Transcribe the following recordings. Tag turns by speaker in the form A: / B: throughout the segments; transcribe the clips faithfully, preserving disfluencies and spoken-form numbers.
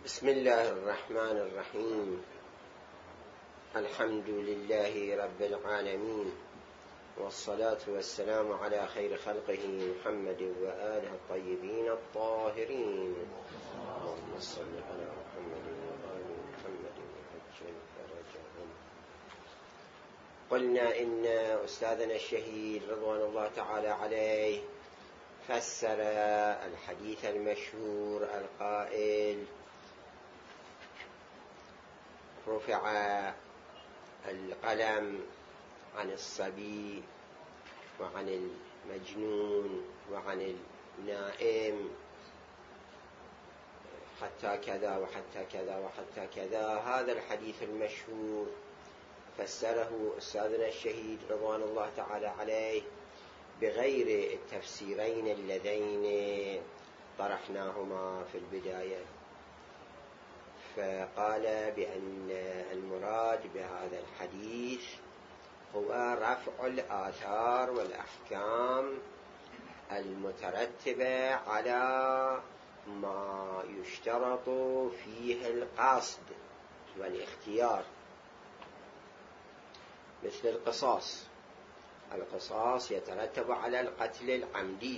A: بسم الله الرحمن الرحيم. الحمد لله رب العالمين، والصلاة والسلام على خير خلقه محمد وآله الطيبين الطاهرين. اللهم صل على محمد وآل محمد وعجل فرجهم. قلنا إن أستاذنا الشهيد رضوان الله تعالى عليه فسر الحديث المشهور القائل: رفع القلم عن الصبي وعن المجنون وعن النائم حتى كذا وحتى كذا وحتى كذا. هذا الحديث المشهور فسره أستاذنا الشهيد رضوان الله تعالى عليه بغير التفسيرين اللذين طرحناهما في البداية، فقال بأن المراد بهذا الحديث هو رفع الآثار والأحكام المترتبة على ما يشترط فيه القصد والاختيار، مثل القصاص. القصاص يترتب على القتل العمدي،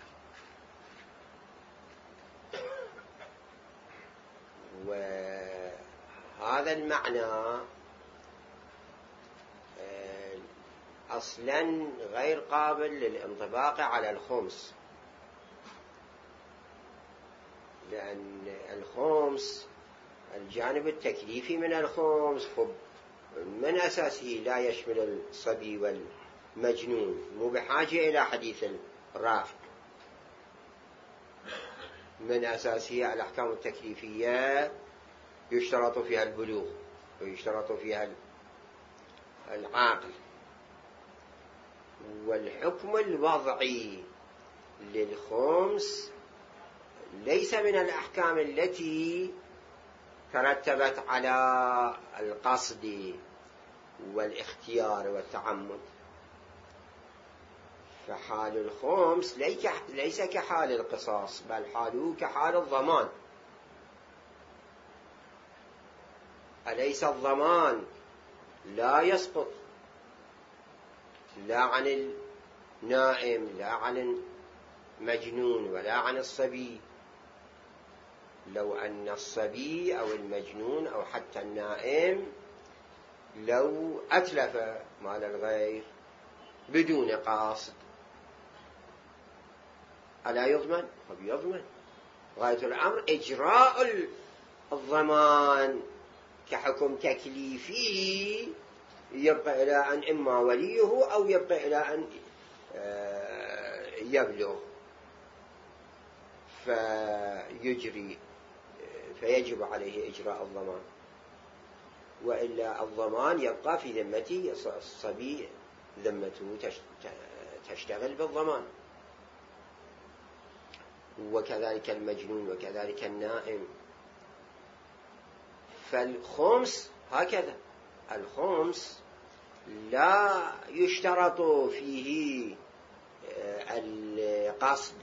A: وهذا المعنى أصلا غير قابل للانطباق على الخمس، لأن الخمس الجانب التكليفي من الخمس من أساسه لا يشمل الصبي والمجنون، مو بحاجة إلى حديث الرافع. من أساسه الأحكام التكليفية يشترط فيها البلوغ ويشترط فيها العقل، والحكم الوضعي للخمس ليس من الأحكام التي ترتبت على القصد والاختيار والتعمد، فحال الخمس ليس كحال القصاص، بل حاله كحال الضمان. أليس الضمان لا يسقط لا عن النائم لا عن المجنون ولا عن الصبي؟ لو أن الصبي أو المجنون أو حتى النائم لو أتلف مال الغير بدون قصد ألا يضمن؟ طب يضمن. غاية الأمر إجراء الضمان كحكم تكليفي يبقى إلى أن إما وليه أو يبقى إلى أن يبلغ فيجري فيجب عليه إجراء الضمان، وإلا الضمان يبقى في ذمته. الصبي ذمته تشتغل بالضمان، وكذلك المجنون وكذلك النائم. فالخمس هكذا، الخمس لا يشترط فيه القصد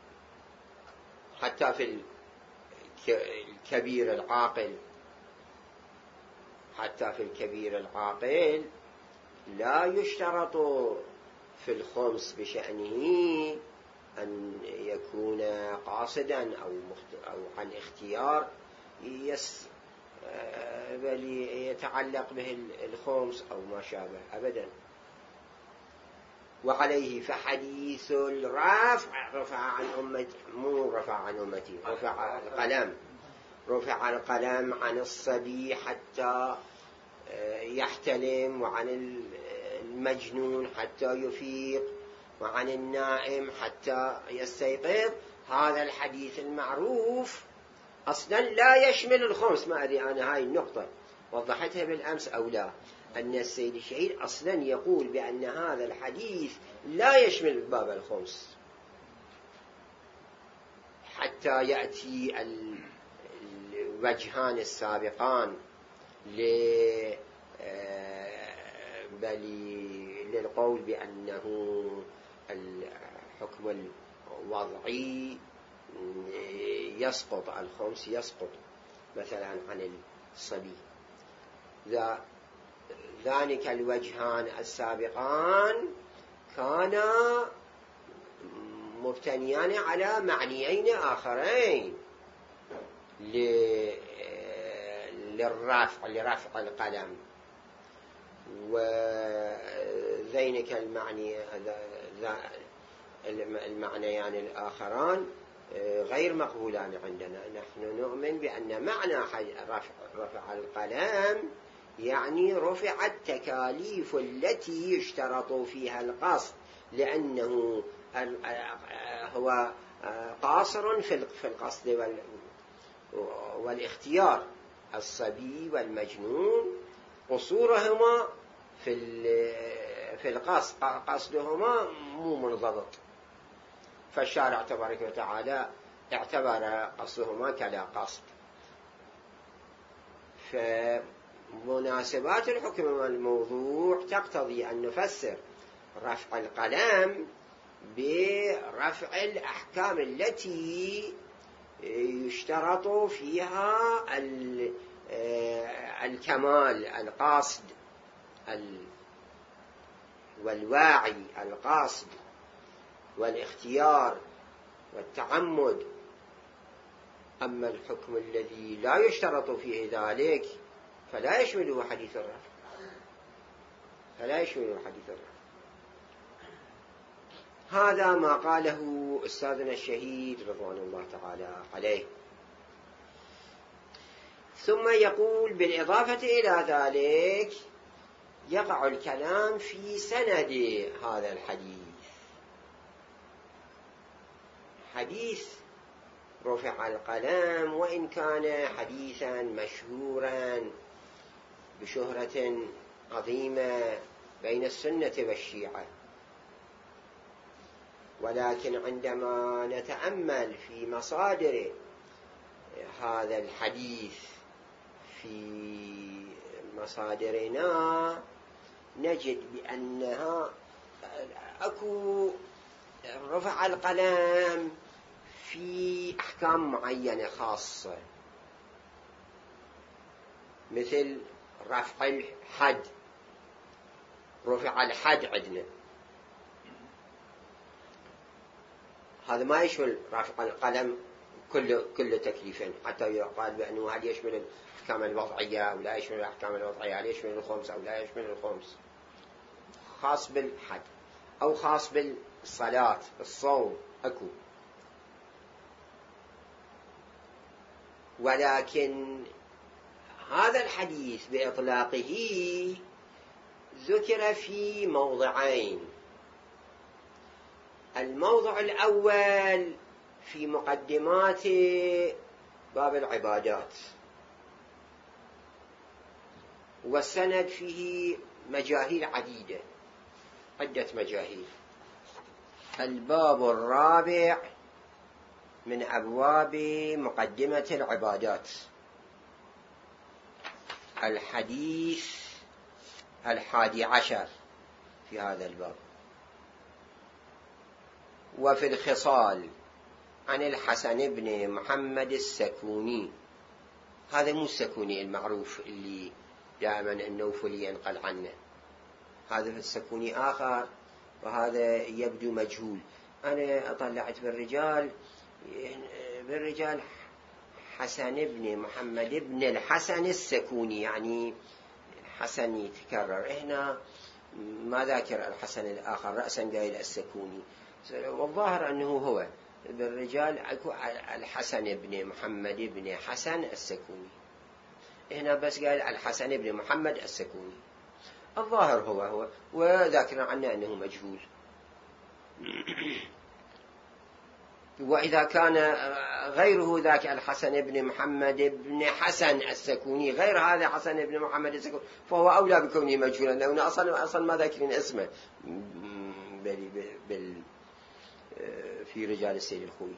A: حتى في الكبير العاقل، حتى في الكبير العاقل لا يشترط في الخمس بشأنه أن يكون قاصدا أو أو عن اختيار يس بل يتعلق به الخمس أو ما شابه أبدا. وعليه فحديث الرافع رفع عن أمتي، مو رفع عن أمتي، رفع القلم، رفع القلم عن الصبي حتى يحتلم، وعن المجنون حتى يفيق، وعن النائم حتى يستيقظ. هذا الحديث المعروف أصلا لا يشمل الخمس. ما أدري أنا هاي النقطة وضحتها بالأمس أو لا، أن السيد الشهيد أصلا يقول بأن هذا الحديث لا يشمل باب الخمس حتى يأتي الوجهان السابقان للقول بأنه الحكم الوضعي يسقط، الخمس يسقط. مثلا عن الصبي. ذلك الوجهان السابقان كانا مبتنيان على معنيين آخرين للرفع لرفع القلم، وذينك المعني المعنيان الآخران غير مقبولان عندنا. نحن نؤمن بأن معنى رفع, رفع القلم يعني رفع التكاليف التي يشترط فيها القصد، لأنه هو قاصر في القصد والاختيار. الصبي والمجنون قصورهما في القصد، قصدهما مو منضبط، فالشارع تبارك وتعالى اعتبر قصدهما كلا قصد. فمناسبات الحكم والموضوع تقتضي أن نفسر رفع القلم برفع الأحكام التي يشترط فيها الكمال، القاصد والواعي، القاصد والاختيار والتعمد. أما الحكم الذي لا يشترط فيه ذلك فلا يشمله حديث الرفع، فلا يشمله حديث الرفع. هذا ما قاله أستاذنا الشهيد رضوان الله تعالى عليه. ثم يقول بالإضافة إلى ذلك يقع الكلام في سند هذا الحديث. حديث رفع القلم وإن كان حديثا مشهورا بشهرة عظيمة بين السنة والشيعة، ولكن عندما نتأمل في مصادر هذا الحديث في مصادرنا نجد بأنها أكو رفع القلم في أحكام معينة خاصة، مثل رفع الحد. رفع الحد عندنا، هذا ما يشمل رفع القلم كل كل تكليفين، حتى يقال بأنه هل يشمل الأحكام الوضعية أو لا يشمل الأحكام الوضعية، هل يشمل الخمس أو لا يشمل الخمس. خاص بالحد أو خاص بالصلاة، الصوم أكو. ولكن هذا الحديث بإطلاقه ذكر في موضعين. الموضع الأول في مقدمات باب العبادات، والسند فيه مجاهيل عديدة، عدة مجاهيل. الباب الرابع من أبواب مقدمة العبادات، الحديث الحادي عشر في هذا الباب. وفي الخصال عن الحسن بن محمد السكوني، هذا مو السكوني المعروف اللي دائما النوفلي ينقل عنه، هذا في السكوني آخر، وهذا يبدو مجهول. أنا أطلعت بالرجال بالرجال حسن بن محمد بن الحسن السكوني، يعني حسن يتكرر هنا، ما ذاكر الحسن الآخر، رأسا قايل السكوني، والظاهر أنه هو بالرجال الحسن بن محمد بن حسن السكوني، هنا بس قال الحسن بن محمد السكوني، الظاهر هو هو، وذاكر عنه أنه مجهول. وإذا كان غيره ذاك الحسن بن محمد بن حسن السكوني غير هذا حسن بن محمد السكوني فهو أولى بكونه مجهولا، لأنه أصلا أصلا ما ذاكرين اسمه بل بل في رجال السيد الخوي.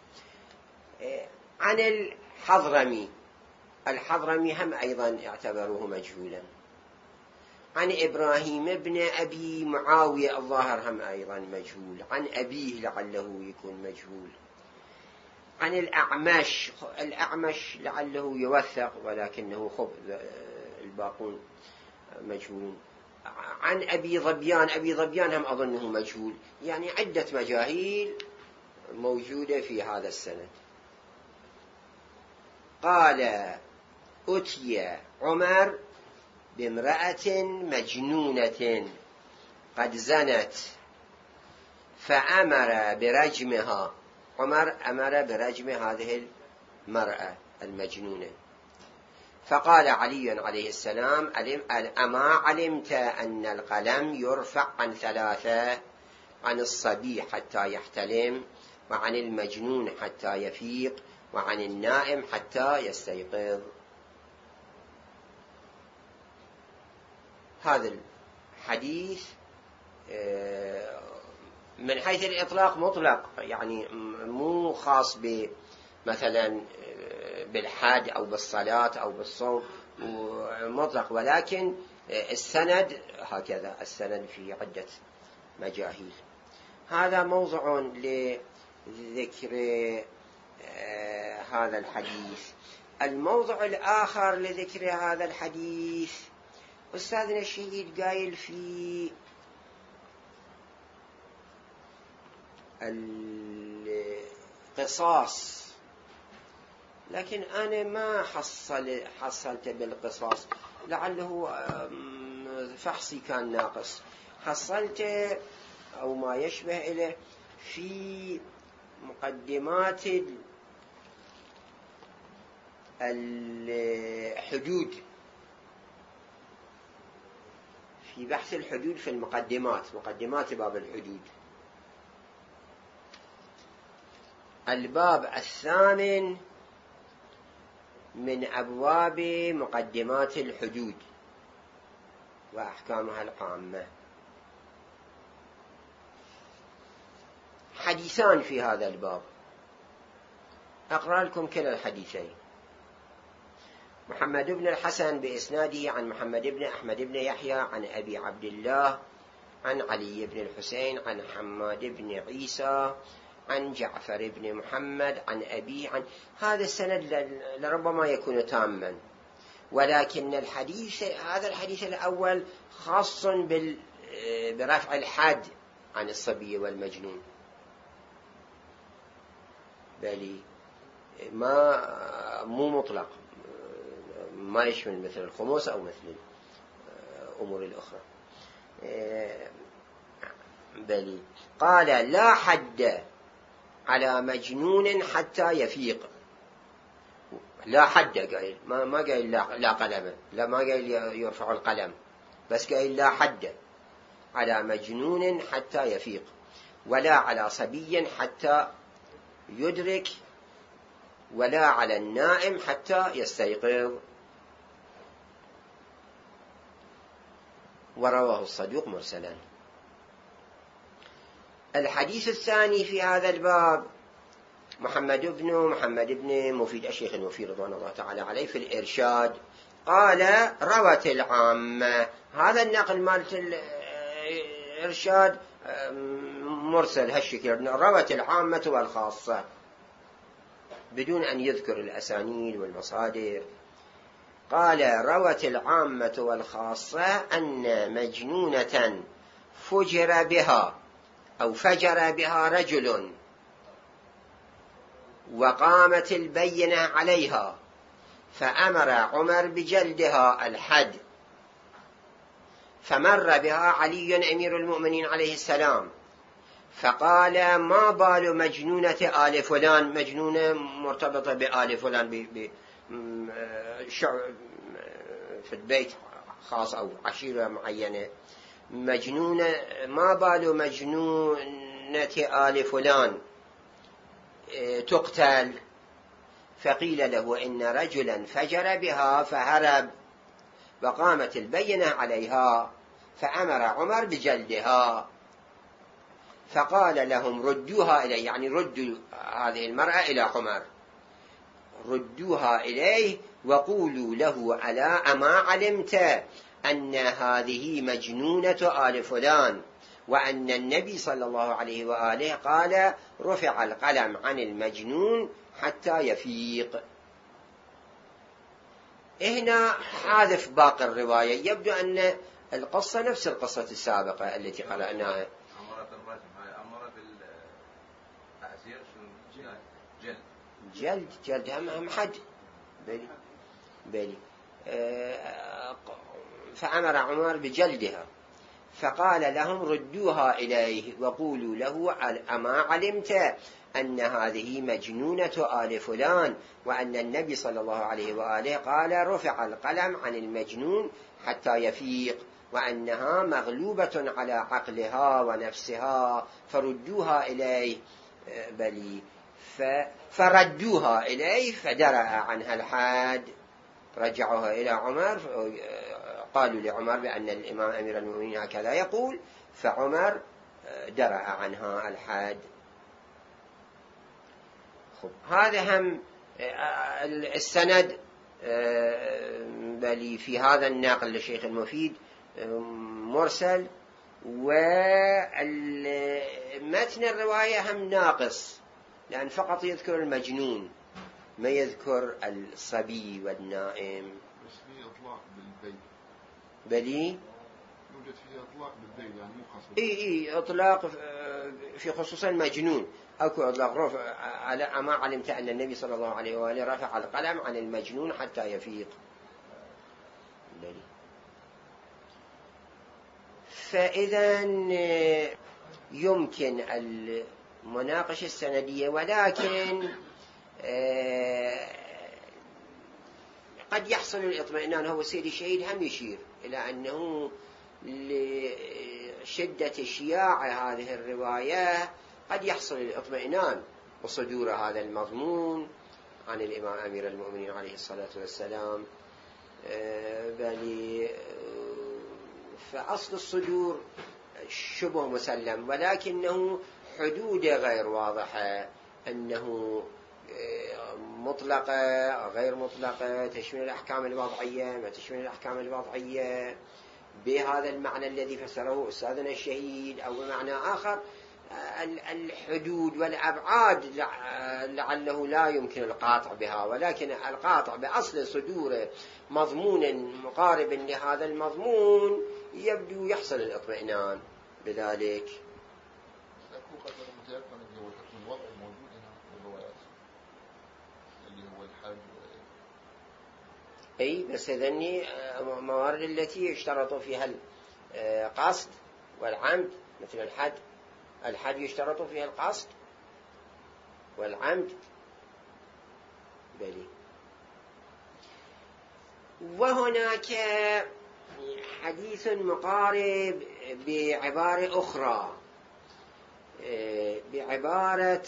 A: عن الحضرمي، الحضرمي هم أيضا اعتبروه مجهولا. عن إبراهيم بن أبي معاوية الظاهر هم أيضا مجهول. عن أبيه لعله يكون مجهول. عن الأعمش، الأعمش لعله يوثق ولكنه خبث، الباقون مجهول. عن أبي ظبيان، أبي ظبيان هم أظنه مجهول، يعني عدة مجاهيل موجودة في هذا السند. قال: أتي عمر بامرأة مجنونة قد زنت فأمر برجمها. عمر أمر برجم هذه المرأة المجنونة. فقال علي عليه السلام: أما علمت أن القلم يرفع عن ثلاثة: عن الصبي حتى يحتلم، وعن المجنون حتى يفيق، وعن النائم حتى يستيقظ. هذا الحديث من حيث الإطلاق مطلق، يعني مو خاص مثلا بالحد أو بالصلاة أو بالصوم، مطلق، ولكن السند هكذا، السند في عدة مجاهيل. هذا موضع لذكر هذا الحديث. الموضع الآخر لذكر هذا الحديث أستاذنا الشهيد قايل في القصاص، لكن أنا ما حصل حصلت بالقصاص، لعله فحصي كان ناقص. حصلت أو ما يشبه إليه في مقدمات الحدود، في بحث الحدود في المقدمات، مقدمات باب الحدود، الباب الثامن من أبواب مقدمات الحدود وأحكامها العامة. حديثان في هذا الباب، أقرأ لكم كلا الحديثين. محمد بن الحسن بإسناده عن محمد بن أحمد بن يحيى عن أبي عبد الله عن علي بن الحسين عن حماد بن عيسى عن جعفر بن محمد عن أبي عن هذا السند لربما يكون تاما، ولكن الحديث هذا الحديث الأول خاص برفع الحد عن الصبي والمجنون، بل ما مو مطلق، ما يشمل مثل الخموس أو مثل الأمور الأخرى. بل قال: لا حد على مجنون حتى يفيق. لا حد قايل، ما ما قايل لا, لا قلم، لا ما قايل يرفع القلم، بس قايل لا حد على مجنون حتى يفيق، ولا على صبي حتى يدرك، ولا على النائم حتى يستيقظ. ورواه الصدوق مرسلا. الحديث الثاني في هذا الباب محمد بن محمد بن مفيد الشيخ المفيد رضوان الله تعالى عليه في الإرشاد قال: روت العامة. هذا النقل مالت الإرشاد مرسل هالشكل، روت العامة والخاصة، بدون أن يذكر الأسانيد والمصادر. قال: روت العامة والخاصة أن مجنونة فجر بها أو فجر بها رجل وقامت البينة عليها، فأمر عمر بجلدها الحد، فمر بها علي أمير المؤمنين عليه السلام فقال: ما بال مجنونة آل فلان، مجنونة مرتبطة بآل فلان في البيت خاص أو عشيرة معينة، مجنونة، ما بال مجنونة آل فلان تقتل؟ فقيل له: إن رجلا فجر بها فهرب وقامت البينة عليها، فأمر عمر بجلدها. فقال لهم: ردوها إليه، يعني ردوا هذه المرأة إلى عمر، ردوها إليه وقولوا له: ألا أما علمت أن هذه مجنونة آل فلان، وأن النبي صلى الله عليه وآله قال: رفع القلم عن المجنون حتى يفيق. هنا حاذف باقي الرواية، يبدو أن القصة نفس القصة السابقة التي قرأناها.
B: أمرت الرجم، هاي أمر بالتعزير جلد
A: جلد جلد هم هم حد بلي بلي فأمر عمر بجلدها، فقال لهم ردوها إليه وقولوا له أما علمت أن هذه مجنونة آل فلان، وأن النبي صلى الله عليه وآله قال رفع القلم عن المجنون حتى يفيق، وأنها مغلوبة على عقلها ونفسها فردوها إليه. بلي فردوها إليه فدرأ عنها الحاد، رجعوها إلى عمر، قالوا لعمر بأن الإمام أمير المؤمنين هكذا يقول، فعمر درأ عنها الحاد. هذا هم السند بل في هذا الناقل للشيخ المفيد مرسل، ومتن الرواية هم ناقص، لأن فقط يذكر المجنون ما يذكر الصبي والنائم.
C: بس في إطلاق بالبيت
A: بلي
C: يوجد فيه إطلاق بالبيت، يعني مو خاص
A: إيه إيه إطلاق في خصوص المجنون. أكو إطلاق رفع على أما علمت أن النبي صلى الله عليه وآله رفع القلم عن المجنون حتى يفيق. بلي. فإذا يمكن المناقشة السندية، ولكن قد يحصل الاطمئنان. هو سيد الشهيد هم يشير إلى أنه لشدة شياع هذه الرواية قد يحصل الاطمئنان وصدور هذا المضمون عن الإمام أمير المؤمنين عليه الصلاة والسلام. بل فأصل الصدور شبه مسلم، ولكنه حدود غير واضحة، أنه مطلقة غير مطلقة، تشمل الأحكام الوضعية ما تشمل الأحكام الوضعية بهذا المعنى الذي فسره أستاذنا الشهيد، أو بمعنى آخر. الحدود والأبعاد لعله لا يمكن القاطع بها، ولكن القاطع بأصل صدور مضمون مقارب لهذا المضمون يبدو يحصل الاطمئنان بذلك. أي بس ذني موارد التي يشترط فيها القصد والعمد، مثل الحد. الحد يشترط فيها القصد والعمد. بلي. وهناك حديث مقارب بعبارة أخرى، بعبارة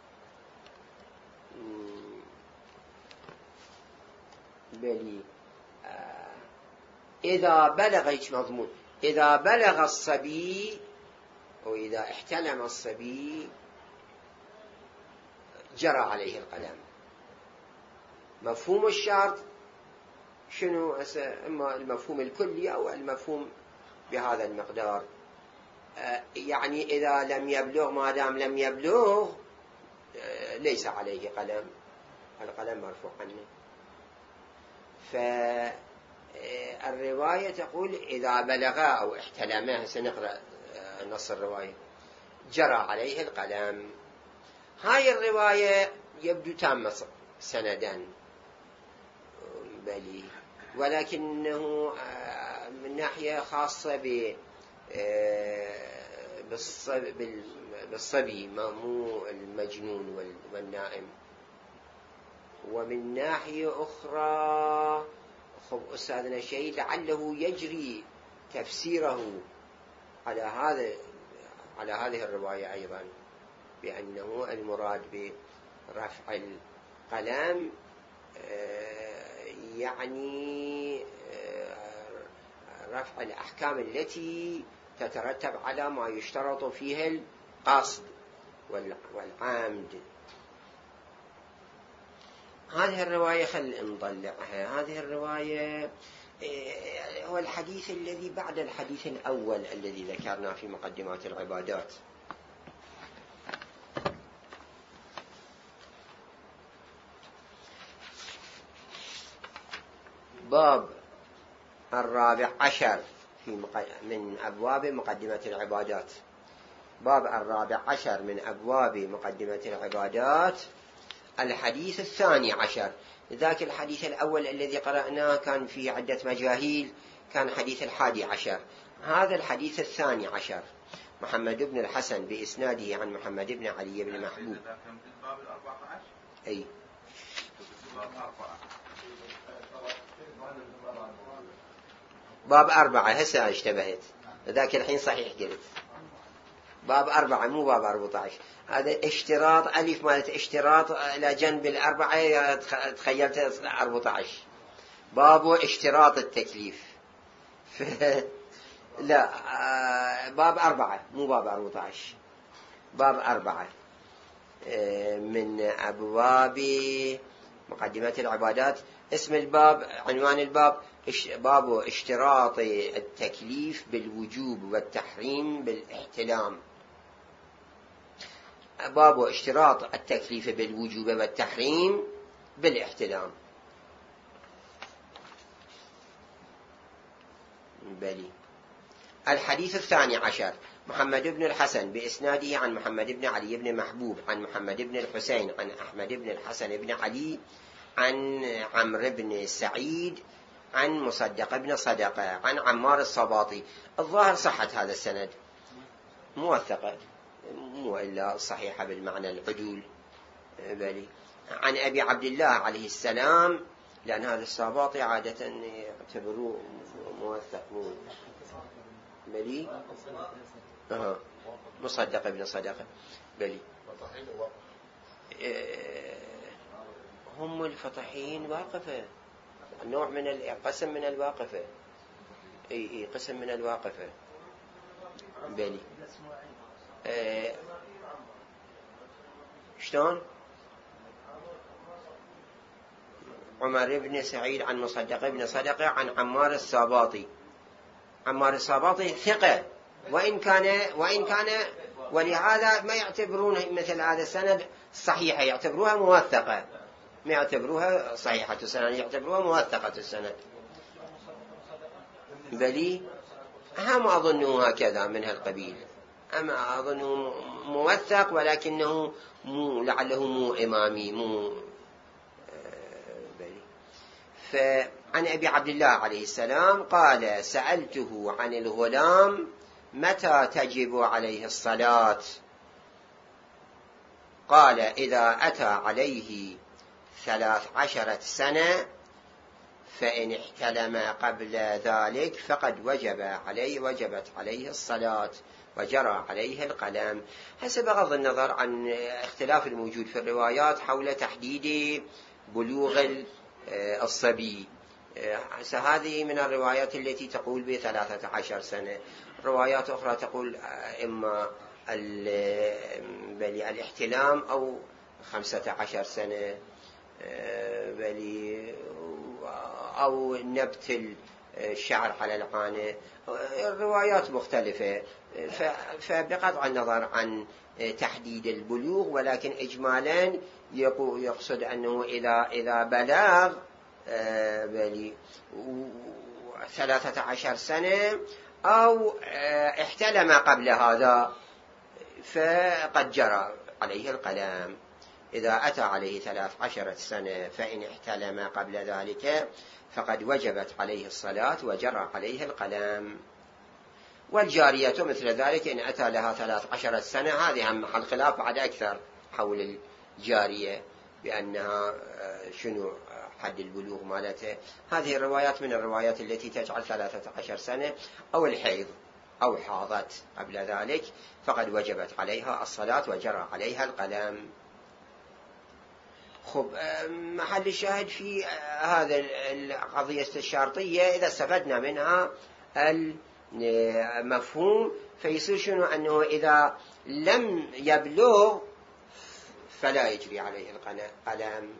A: بلي إذا بلغ مضمون إذا بلغ الصبي أو إذا احتلم الصبي جرى عليه القلم. مفهوم الشرط شنو؟ إما المفهوم الكلي أو المفهوم بهذا المقدار. يعني إذا لم يبلغ، ما دام لم يبلغ ليس عليه قلم، القلم مرفوع عنه. فالرواية تقول إذا بلغ أو احتلمه، سنقرأ نص الرواية، جرى عليه القلم. هاي الرواية يبدو تامة سندا، بلي، ولكنه من ناحية خاصة بالصبي مو المجنون والنائم. ومن ناحية أخرى خب أستاذنا الشهيد لعله يجري تفسيره على هذا على هذه الرواية أيضا، بأنه المراد برفع القلم يعني رفع الأحكام التي تترتب على ما يشترط فيها القصد والعمد. هذه الرواية خل نطلعها. هذه الرواية هو الحديث الذي بعد الحديث الأول الذي ذكرنا في مقدمات العبادات. باب الرابع عشر في من أبواب مقدمة العبادات. باب الرابع عشر من أبواب مقدمة العبادات الحديث الثاني عشر. ذاك الحديث الأول الذي قرأناه كان فيه عدة مجاهيل، كان حديث الحادي عشر. هذا الحديث الثاني عشر، محمد بن الحسن بإسناده عن محمد بن علي بن محبوب. أي باب أربعة، هسه اشتبهت، ذاك الحين صحيح قلت باب أربعة مو باب أربعة عشر. هذا اشتراط ألف مالت اشتراط إلى جنب الأربعة، تخيلت أربعة عشر. باب اشتراط التكليف لا، باب أربعة مو باب أربعة عشر، باب أربعة من أبواب مقدمة العبادات. اسم الباب، عنوان الباب باب اشتراط التكليف بالوجوب والتحريم بالاحتلام. باب اشتراط التكليف بالوجوب والتحريم بالاحتلام. بلي. الحديث الثاني عشر، محمد بن الحسن بإسناده عن محمد بن علي بن محبوب عن محمد بن الحسين عن أحمد بن الحسن بن علي عن عمرو بن سعيد عن مصدق بن صدقة عن عمار الصباطي. الظاهر صحة هذا السند، موثقة مو إلا صحيحة بالمعنى العدول. بلي. عن أبي عبد الله عليه السلام، لأن هذا الصباطي عادة يعتبروه موثق مو بلي. أه. مصدق ابن صدقة. بلي. هم الفطحين واقفة، نوع من القسم من الواقفة. اي اي قسم من الواقفة. بلي. أه. شلون؟ عمر بن سعيد عن مصدق بن صدقة عن عمار الصباطي. عمار الصباطي ثقة، وإن كان وإن كان ولهذا ما يعتبرونه مثل هذا السند صحيحة، يعتبروها موثقة، ما يعتبروها صحيحة السند، يعتبروها موثقة السند. بلي. هم أظنه هكذا من هالقبيل، أما أظنه موثق ولكنه مو لعله مو إمامي مو. بلي. فعن أبي عبد الله عليه السلام قال: سألته عن الغلام متى تجب عليه الصلاة؟ قال: إذا أتى عليه ثلاث عشرة سنة، فإن احتلم قبل ذلك فقد وجب عليه وجبت عليه الصلاة وجرى عليه القلم. هسه بغض النظر عن اختلاف الموجود في الروايات حول تحديد بلوغ الصبي، هذه من الروايات التي تقول بثلاثة عشر سنة، روايات أخرى تقول إما الاحتلام أو خمسة عشر سنة، بل أو نبت الشعر على العانة. الروايات مختلفة، فبقطع النظر عن تحديد البلوغ، ولكن إجمالا يقصد أنه إذا إذا بلغ بل ثلاثة عشر سنة أو احتلم قبل هذا فقد جرى عليه القلم. إذا أتى عليه ثلاث عشرة سنة فإن احتلم قبل ذلك فقد وجبت عليه الصلاة وجرى عليه القلم. والجارية مثل ذلك إن أتى لها ثلاث عشرة سنة، هذه هم محل خلاف بعد أكثر حول الجارية بأنها شنو حد البلوغ مالته. هذه الروايات من الروايات التي تجعل ثلاثة عشر سنة أو الحيض أو حاضت قبل ذلك فقد وجبت عليها الصلاة وجرى عليها القلم. خب، محل الشاهد في هذا القضية الشرطية إذا استفدنا منها المفهوم فيصير شنو؟ أنه إذا لم يبلغ فلا يجري عليه القلم،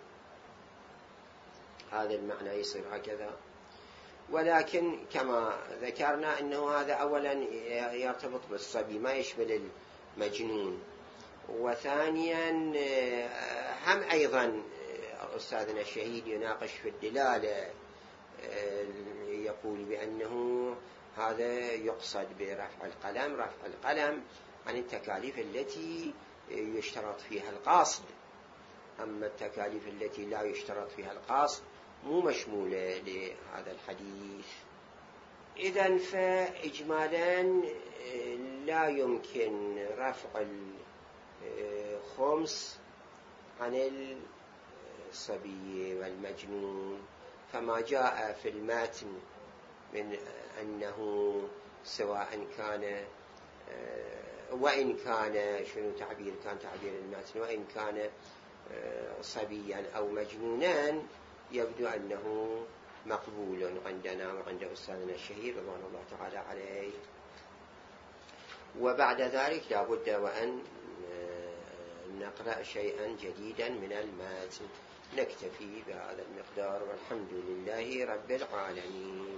A: هذا المعنى يصير هكذا. ولكن كما ذكرنا أنه هذا أولا يرتبط بالصبي ما يشمل المجنون، وثانيا هم أيضا أستاذنا الشهيد يناقش في الدلالة يقول بأنه هذا يقصد برفع القلم رفع القلم عن التكاليف التي يشترط فيها القاصد، أما التكاليف التي لا يشترط فيها القاصد مو مشمولة لهذا الحديث. إذن فإجمالا لا يمكن رفع الخمس عن الصبي والمجنون، فما جاء في المتن من أنه سواء كان وإن كان شنو تعبير كان تعبير المتن وإن كان صبيا أو مجنونا يبدو أنه مقبول عندنا وعند أستاذنا الشهير رضوان الله تعالى عليه. وبعد ذلك لا بد وأن نقرأ شيئا جديدا من المتن. نكتفي بهذا المقدار والحمد لله رب العالمين.